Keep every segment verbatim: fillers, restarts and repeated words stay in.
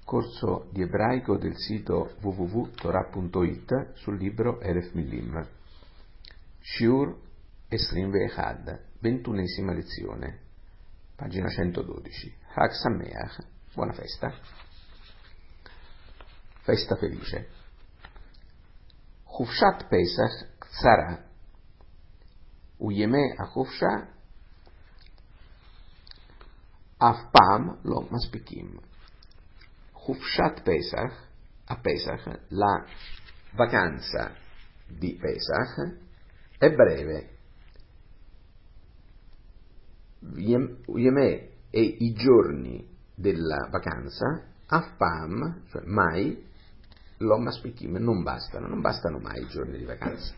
corso di ebraico del sito w w w punto torah punto it sul libro Elef Milim. Shiur Esrim Ve'echad, ventunesima lezione, pagina centododici. Chag Sameach, buona festa, festa felice. Chufshat Pesach Ktsara, Uyeme HaChufsha Af Pam Lo Maspikim. Chufshat Pesach, a Pesach, la vacanza di Pesach è breve. Yemè e i giorni della vacanza, Afpam, cioè mai, Lo Maspikim, non bastano, non bastano mai i giorni di vacanza.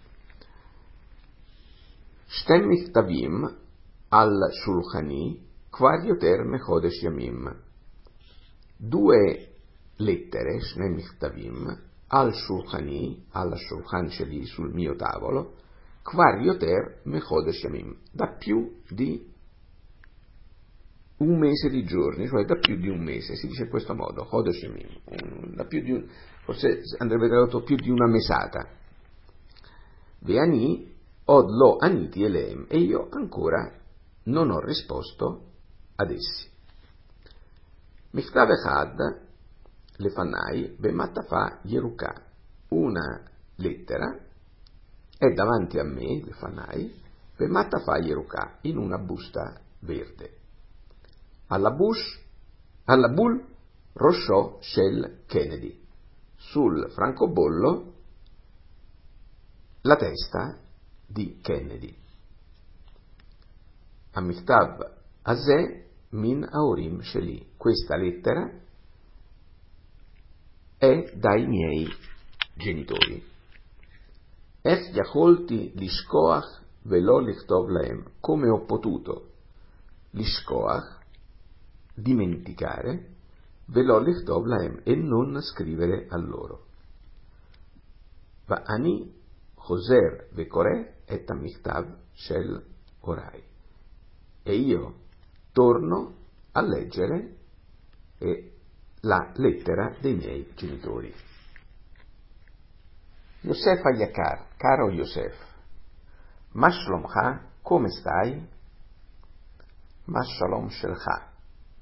Shtem Michtavim al Shulchani, Kvar Yoter Mechodesh Yamim. Due lettere, Shne Michtavim, al Shulchani, alla Shulchan Sheli, sul mio tavolo, Kvar Yoter Mechodesh Yamim, da più di un mese di giorni, cioè da più di un mese, si dice in questo modo, Chodesh Yamim, da più di un, forse andrebbe tradotto più di una mesata. Ve'ani od lo aniti eleem, e io ancora non ho risposto ad essi. Michtav echad lefanai bematafa yeruka, una lettera è davanti a me, lefanai, bematafa yeruka, in una busta verde. Alla bush, alla bul Rosho Shel Kennedy, sul francobollo la testa di Kennedy. Amichtav Azeh Min Aorim Sheli, questa lettera è dai miei genitori. Ech yacholti lishkoach velo lichtov laem, come ho potuto lishkoach, dimenticare, velo lichtov laem, e non scrivere a loro. Va ani choser vekore et amichtav shel orai, e io torno a leggere eh, la lettera dei miei genitori. Yosef Ayakar, caro Yosef, Ma shlomcha, come stai? Ma shalom shelcha.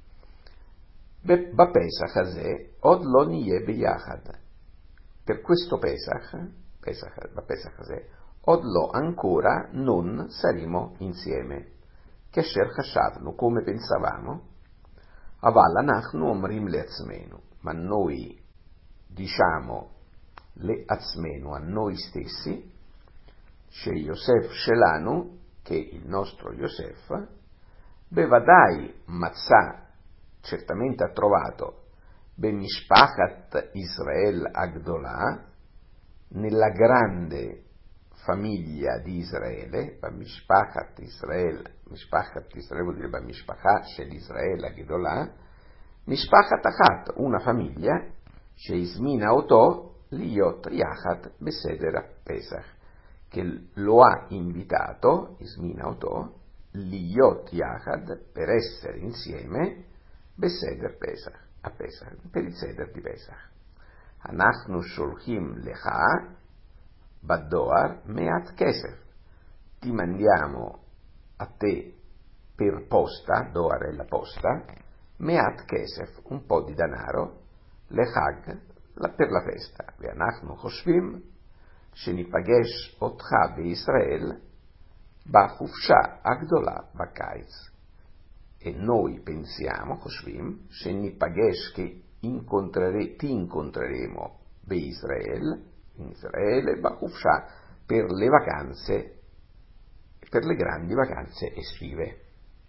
Ba Pesach hazeh od lo niye biyachad. Per questo Pesach, Pesach, ba Pesach hazeh, od lo ancora non saremo insieme. Kesher chashavnu, come pensavamo, aval anachnu omrim le atzmenu, ma noi diciamo le atzmenu, a noi stessi, she Yosef shelanu, che il nostro Yosef, bevadai matzah, certamente ha trovato, bemishpachat Israel agdolah, nella grande famiglia di Israele, Bamishpachat Israel, Mishpachat Israel vuol dire Bamishpachat Shel Israel Agdolah, Mishpachat Achat, una famiglia, Sheizmina Oto Liot Yachat Beseder Pesach, che lo ha invitato, Ismina Oto, Liot Yachad, per essere insieme, Beseder Pesach, a Pesach, per il Seder di Pesach. Anachnu Sholchim Lecha, Baddoar meat kesef, ti mandiamo a te per posta, doar è la posta, meat kesef, un po' di denaro, lechag, la, per la festa. Ve'anachnu choshvim shenipagesh otcha be'Israel ba'chufsha agdola ba'kaiz. E noi pensiamo, choshvim, shenipagesh, che incontrere, ti incontreremo be'Israel, in Israele, Bachufsha, per le vacanze, per le grandi vacanze estive.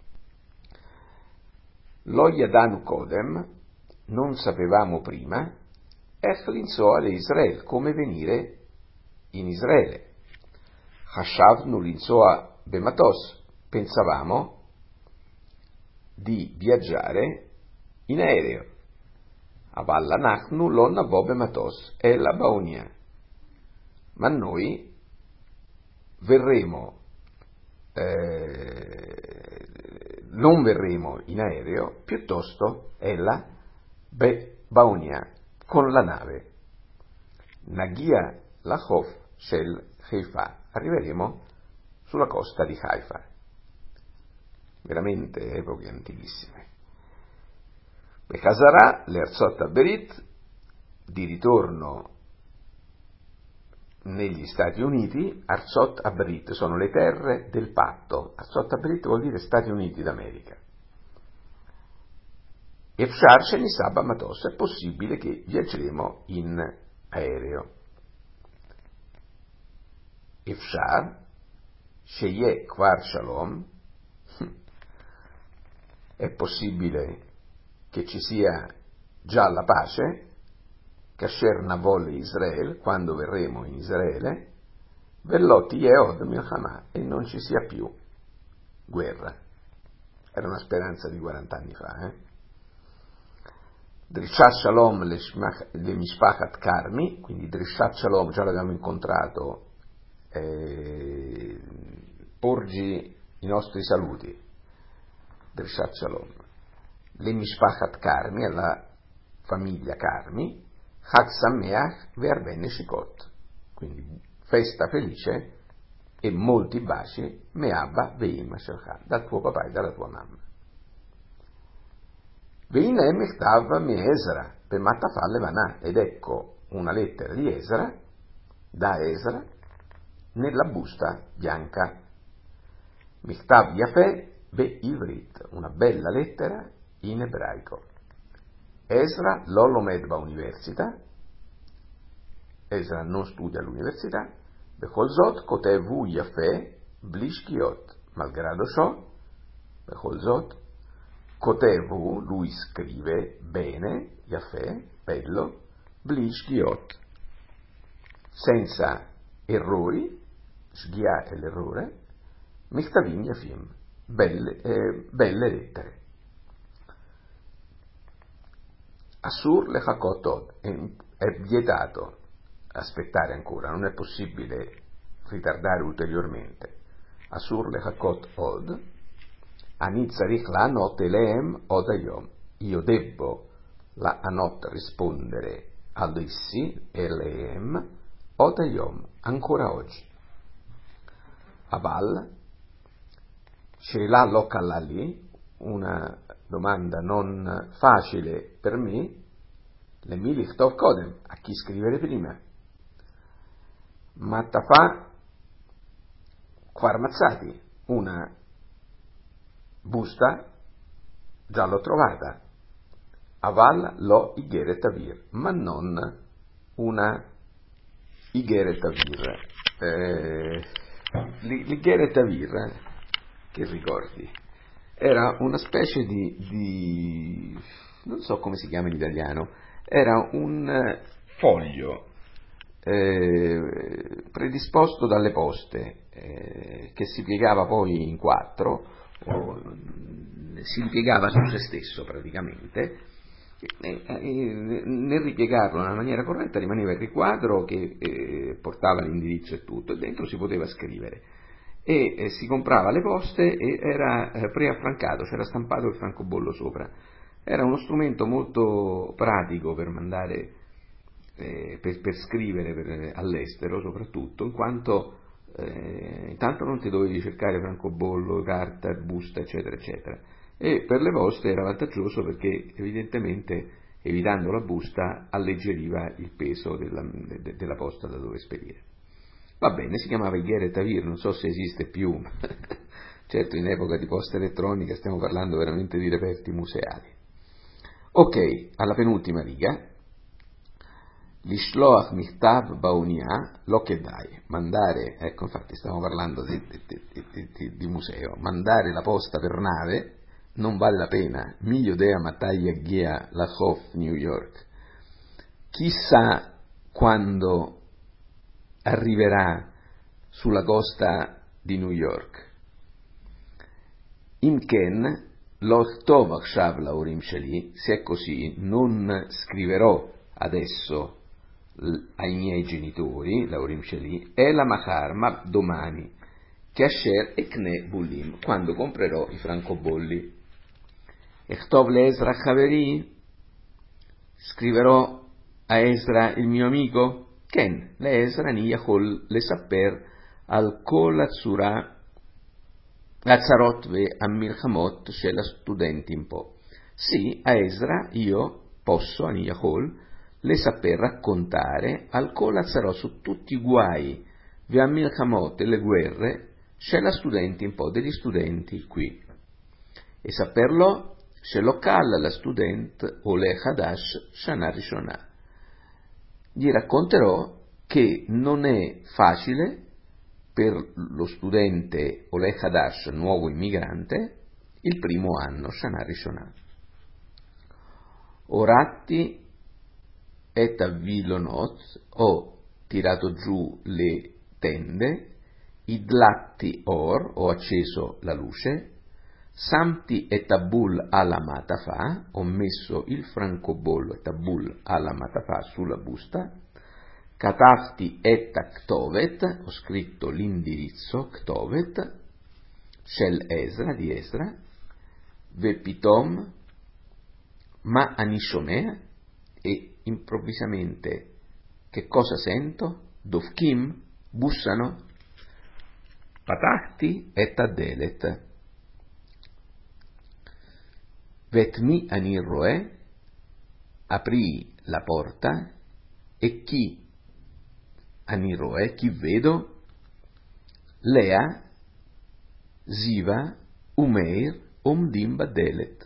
Lo Yadanu Kodem, non sapevamo prima, Ech linsoa le Israel, come venire in Israele. Hashavnu linsoa bematos, pensavamo di viaggiare in aereo. Avalla nachnu lo navo bematos, è la baonia. Ma noi verremo, eh, non verremo in aereo, piuttosto ella be Baonia, con la nave. Nagia Lachov Shel Haifa, arriveremo sulla costa di Haifa. Veramente epoche antichissime. Bechazara, l'Erzot Aberit, di ritorno negli Stati Uniti. Arzot Abrit sono le terre del patto. Arzot Abrit vuol dire Stati Uniti d'America. Efshar Shenisaba Matos, è possibile che viaggeremo in aereo. Efshar Sheye Kvar Shalom, è possibile che ci sia già la pace. Kasher Navol Israel, quando verremo in Israele, Vellotti Yeod Milchama, e non ci sia più guerra. Era una speranza di quaranta anni fa. Eh? Drishat Shalom le Mishpachat Karmi, quindi Drishat Shalom già l'abbiamo incontrato, eh, porgi i nostri saluti, Drishat Shalom, le Mishpachat Karmi, alla famiglia Karmi, Chag Sameach Ve'arben Neshikot, quindi festa felice e molti baci, Meabba Ve'imma Shelcha, dal tuo papà e dalla tua mamma. Ve'ine Mechtav Me Ezra Bematafal Levanà, ed ecco una lettera di Esra, da Esra, nella busta bianca. Mechtav Yafeh Be'ivrit, una bella lettera in ebraico. Esra l'Olomed va all'università, Esra non studia all'università, Bechol Zot Kotevu Yafeh Blishkiot, malgrado ciò, Bechol Zot Kotevu, lui scrive bene, Yafeh, bello, Blishkiot, senza errori, Shgia è l'errore, Michtavim Yafim, belle, eh, belle lettere. Asur lechakot od, è vietato aspettare ancora, non è possibile ritardare ulteriormente. Asur lechakot od, ani tzarich la'anot elehem od hayom, io debbo la'anot rispondere ad essi, elehem, od hayom, ancora oggi. Aval, she'ela lo kalali, una domanda non facile per me, le milich tov kodem, a chi scrivere prima. Mattafa Kvarmazzati, una busta, già l'ho trovata. Aval lo Igeret Avir, ma non una Igeret Avir. Eh, L'Igeret Avir, che ricordi? Era una specie di, di, non so come si chiama in italiano, era un foglio eh, predisposto dalle poste eh, che si piegava poi in quattro, o, si ripiegava su se stesso praticamente, e, e, nel ripiegarlo nella maniera corretta rimaneva il riquadro che eh, portava l'indirizzo e tutto, e dentro si poteva scrivere. E eh, si comprava alle poste e era eh, preaffrancato, c'era stampato il francobollo sopra. Era uno strumento molto pratico per mandare, eh, per, per scrivere per, all'estero soprattutto, in quanto eh, intanto non ti dovevi cercare francobollo, carta, busta, eccetera, eccetera. E per le poste era vantaggioso perché evidentemente, evitando la busta, alleggeriva il peso della, de, della posta da dove spedire. Va bene, si chiamava Igeret Avir, non so se esiste più, certo in epoca di posta elettronica stiamo parlando veramente di reperti museali. Ok, alla penultima riga, Lishloach Michtav Baonia lo Kedai, mandare, ecco infatti stiamo parlando di, di, di, di, di museo, mandare la posta per nave non vale la pena, mi Yodea Matai Yagia Lachof New York, chissà quando arriverà sulla costa di New York. Imken l'Ochtov Akshav Laurim Sheli, se è così non scriverò adesso ai miei genitori Laurim Sheli, e la Machar, ma domani, che Asher Ekne Bulim, quando comprerò i francobolli. Echtov le Ezra Chaveri, Scriverò a Esra il mio amico? Ken, le Esra ni yachol lesapper al kol atzura atzarot ve amilchamot shel studentim po. Sì, a Esra io posso, a Yachol, le saper raccontare al kol atzarot su tutti i guai ve amilchamot e le guerre shel studentim po, degli studenti qui. E saperlo שלא קל לסטודנט עולה חדש שנה ראשונה. Gli racconterò che non è facile per lo studente Ole Hadash, nuovo immigrante, il primo anno, Shana Rishona. Oratti et avvilonot, ho tirato giù le tende, idlatti or, ho acceso la luce, Samti e tabul alla matafa, ho messo il francobollo e tabul alla matafa sulla busta, Katafti et ktovet, ho scritto l'indirizzo ktovet, shel Esra, di Esra, vepitom, ma anishomea, e improvvisamente che cosa sento? Dovkim, bussano, patahti et adelet. Vetmi anirroe, aprì la porta, e chi anirroe, chi vedo? Lea, Ziva, Umeir, Omdim Badelet.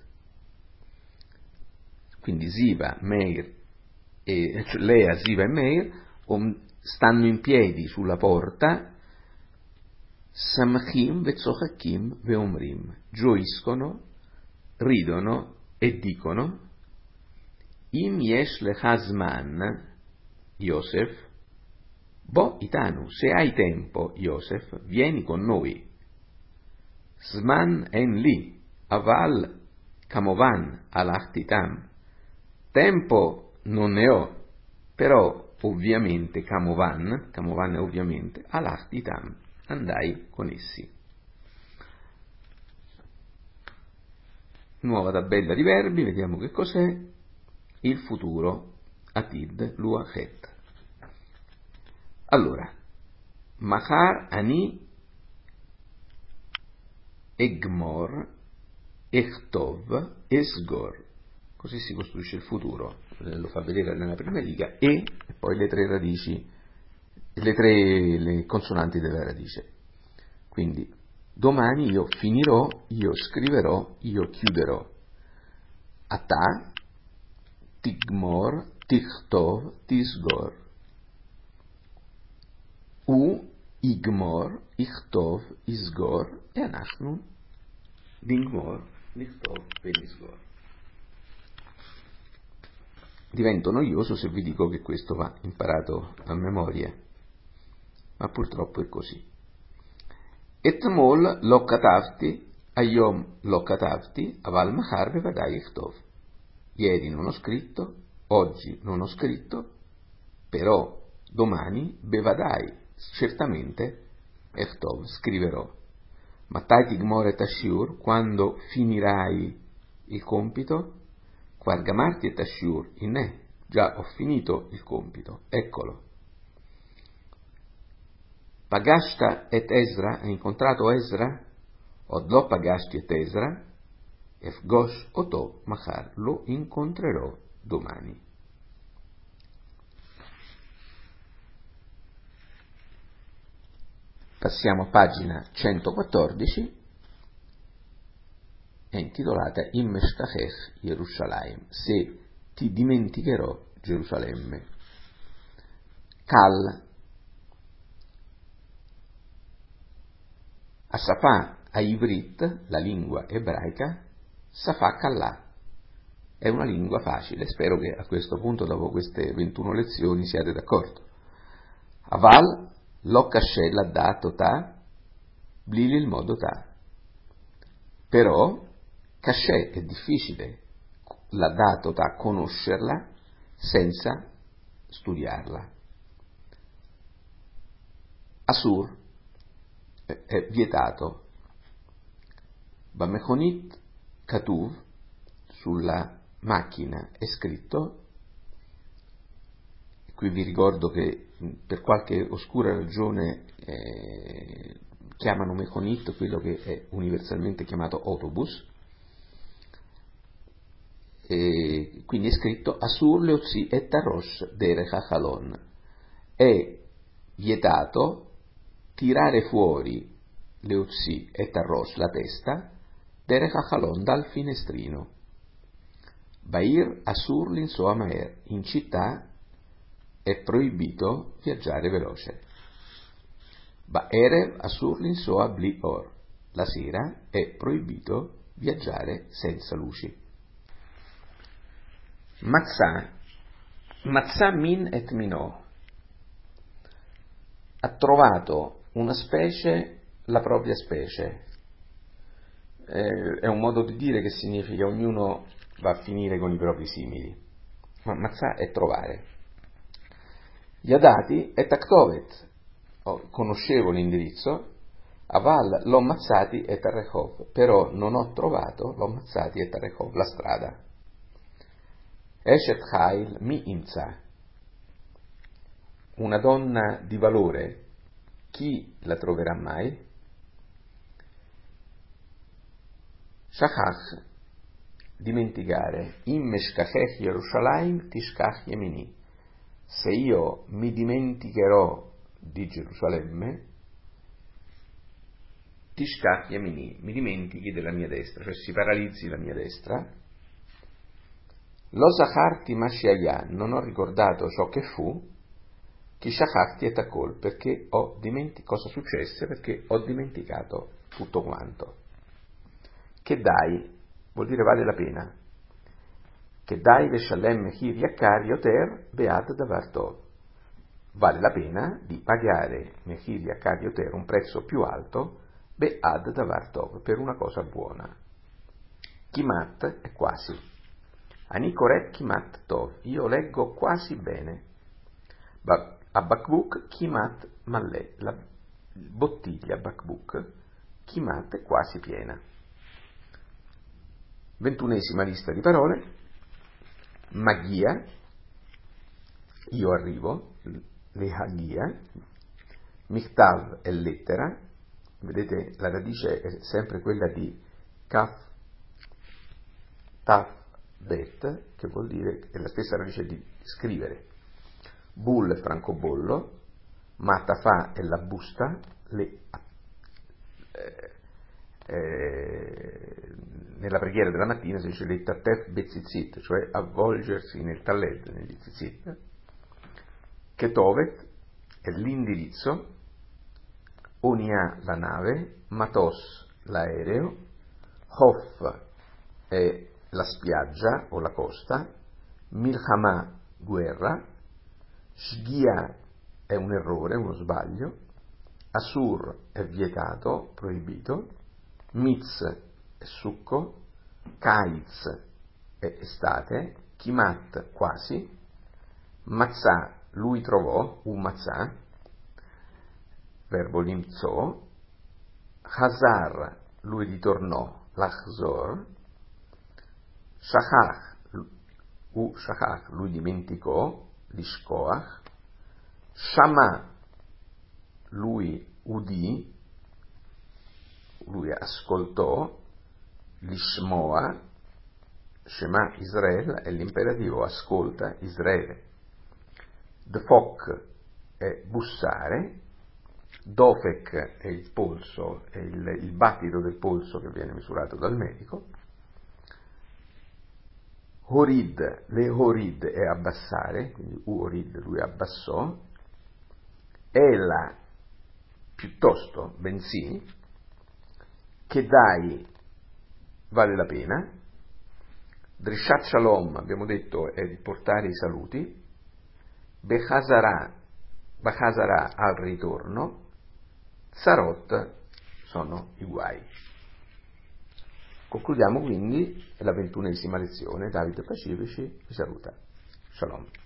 Quindi Ziva, Meir, e, cioè Lea, Ziva e Meir om, stanno in piedi sulla porta, Samachim Vetzochakim Veomrim, gioiscono, ridono e dicono: Im yesh lechazman, Yosef, bo itanu, se hai tempo, Yosef, vieni con noi. Zman en li, aval kamovan alachtitam. Tempo non ne ho, però ovviamente kamovan, kamovan è ovviamente, alachtitam, andai con essi. Nuova tabella di verbi, vediamo che cos'è. Il futuro, atid, luachet. Allora, machar ani egmor echtov esgor. Così si costruisce il futuro, lo fa vedere nella prima riga, e, e poi le tre radici, le tre le consonanti della radice. Quindi, domani io finirò, io scriverò, io chiuderò. Ata, tigmor, tichtov, tisgor. U, igmor, ichtov, isgor, e anachnu, nigmor, nichtov, venisgor. Divento noioso se vi dico che questo va imparato a memoria, ma purtroppo è così. Etmol lo katavti, ayom lo katavti, aval mahar bevadai ichtov. Ieri non ho scritto, oggi non ho scritto, però domani bevadai, certamente, ichtov, scriverò. Matai tigmor et ashur, quando finirai il compito? Quargamarti et ashur, inne, già ho finito il compito, eccolo. Pagashta et Esra, hai incontrato Esra? Odlo pagashti et Esra, efgosh oto machar, lo incontrerò domani. Passiamo a pagina centoquattordici, è intitolata Im Eshtachech Yerushalayim, se ti dimenticherò Gerusalemme. Kal, a Safà, a Ivrit, la lingua ebraica, Safà Kallà, è una lingua facile, spero che a questo punto, dopo queste ventuno lezioni, siate d'accordo. Aval, lo kashe l'addato ta, blili il modo ta. Però, kashe è difficile, l'addato ta, conoscerla senza studiarla. Asur, è vietato. Bamechonit Katuv, sulla macchina è scritto qui vi ricordo che per qualche oscura ragione eh, chiamano Mechonit quello che è universalmente chiamato autobus, e quindi è scritto Asur leotzi et tarosh derech hachalon, è vietato tirare fuori leotzi et tarosh, la testa, derech hachalon, dal finestrino. Bair asur linsoa maer, in città è proibito viaggiare veloce. Ba'erev asur linsoa bli or, la sera è proibito viaggiare senza luci. Matzah, Matzah min et mino, ha trovato una specie, la propria specie. Eh, è un modo di dire che significa ognuno va a finire con i propri simili. Ma Matzah è trovare. Yadati et aktovet, oh, conoscevo l'indirizzo, aval l'ho mazzati et arrechov, però non ho trovato l'ho mazzati et arrechov, la strada. Eshet Chail mi imza, una donna di valore, chi la troverà mai? Shachach, dimenticare, im meshkachech Yerushalayim tishkach yemini, se io mi dimenticherò di Gerusalemme, tishkach yemini, mi dimentichi della mia destra, cioè si paralizzi la mia destra. Lo zacharti mashiaya, non ho ricordato ciò che fu, chi shachachti et akol, perché ho dimenticato cosa successe, perché ho dimenticato tutto quanto. Che dai, vuol dire vale la pena. Che dai veshalem mechir yakar yoter beat davar tov, vale la pena di pagare mechir yakar yoter, un prezzo più alto, beat davar tov, per una cosa buona. Kimat è quasi. Anikorek kimat tov, io leggo quasi bene. A bakbuk kimat malle, la bottiglia bakbuk kimat è quasi piena. Ventunesima lista di parole. Magia, io arrivo, lehagia. Michtav è lettera, vedete la radice è sempre quella di kaf, taf, bet, che vuol dire, è la stessa radice di scrivere. Bull è francobollo, matafa è la busta, le, eh, eh, nella preghiera della mattina si dice le tatef bezitzit, cioè avvolgersi nel talled, negli zitzit. Ketovet è l'indirizzo, onia la nave, matos l'aereo, hof è la spiaggia o la costa, milchama guerra, shgia è un errore, uno sbaglio, asur è vietato, proibito, mitz è succo, kaiz è estate, kimat quasi, matzah lui trovò, un matzah, verbo limzo, hazar lui ritornò, lachzor, shachach, u shachach lui dimenticò, lishkoach, shama lui udì, lui ascoltò, lishmoa, Shema Israel è l'imperativo, ascolta Israele. Dfok è bussare, dofek è il polso, è il, il battito del polso che viene misurato dal medico. Horid, le horid è abbassare, quindi uorid lui abbassò. Ela, piuttosto, bensì. Che dai, vale la pena. Drishat Shalom, abbiamo detto, è di portare i saluti. Bechazara, Bechazara al ritorno. Sarot sono i guai. Concludiamo quindi la ventunesima lezione. Davide Pacifici vi saluta. Shalom.